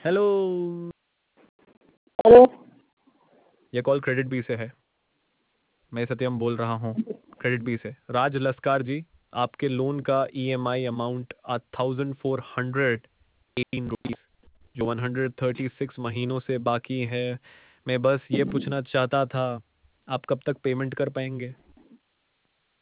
Hello, hello. ये call KreditBee से है। मैं सत्यम बोल रहा हूँ क्रेडिट बी से। राज लस्कार जी, आपके लोन का ईएमआई अमाउंट 1418 रुपीज़ जो 136 महीनों से बाकी है। मैं बस ये पूछना चाहता था, आप कब तक पेमेंट कर पाएंगे?